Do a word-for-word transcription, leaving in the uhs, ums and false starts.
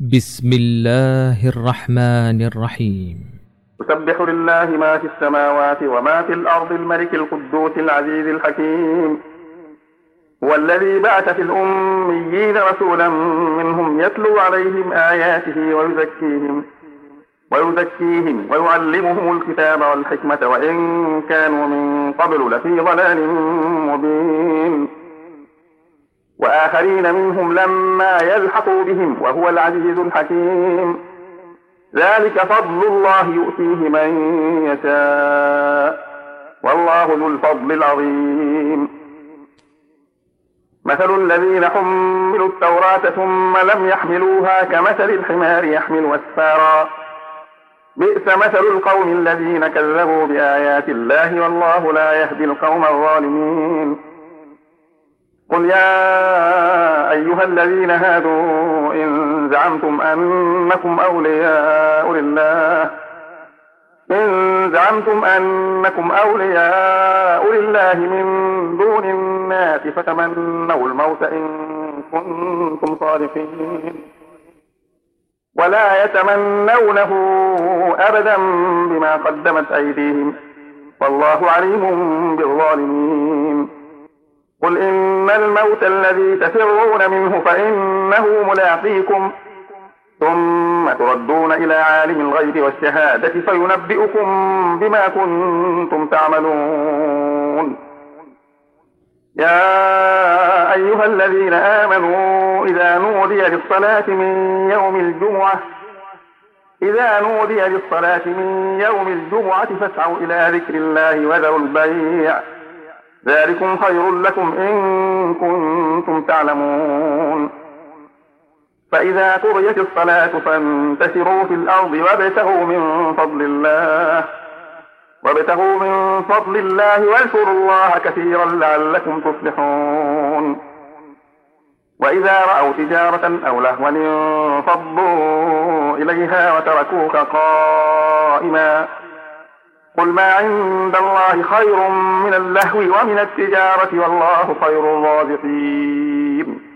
بسم الله الرحمن الرحيم. يسبح لله ما في السماوات وما في الأرض الملك القدوس العزيز الحكيم. هو الذي بعث في الأميين رسولا منهم يتلو عليهم آياته ويزكيهم ويزكيهم ويعلمهم الكتاب والحكمة وإن كانوا من قبل لفي ضلال مبين. وآخرين منهم لما يلحقوا بهم وهو العزيز الحكيم. ذلك فضل الله يؤتيه من يشاء والله ذو الفضل العظيم. مثل الذين حملوا التوراة ثم لم يحملوها كمثل الحمار يحمل أسفارا بئس مثل القوم الذين كذبوا بآيات الله والله لا يهدي القوم الظالمين. قل يا أيها الذين هادوا إن زعمتم أنكم أولياء لله إن زعمتم أنكم أولياء لله من دون الناس فتمنوا الموت إن كنتم صادقين ولا يتمنونه أبدا بما قدمت أيديهم والله عليم بالظالمين. قل إن الموت الذي تفرون منه فإنه ملاقيكم ثم تردون إلى عالم الغيب والشهادة فينبئكم بما كنتم تعملون. يا أيها الذين آمنوا إذا نودي للصلاة من يوم الجمعة إذا نودي للصلاة من يوم الجمعة فاسعوا إلى ذكر الله وذروا البيع ذلكم خير لكم إن كنتم تعلمون. فإذا قضيت الصلاة فانتشروا في الأرض وابتغوا من فضل الله وابتغوا من فضل الله واذكروا الله كثيرا لعلكم تفلحون. وإذا رأوا تجارة أو لهوا انفضوا إليها وتركوك قائما قل ما عند الله خير من اللهو ومن التجارة والله خير الرازقين.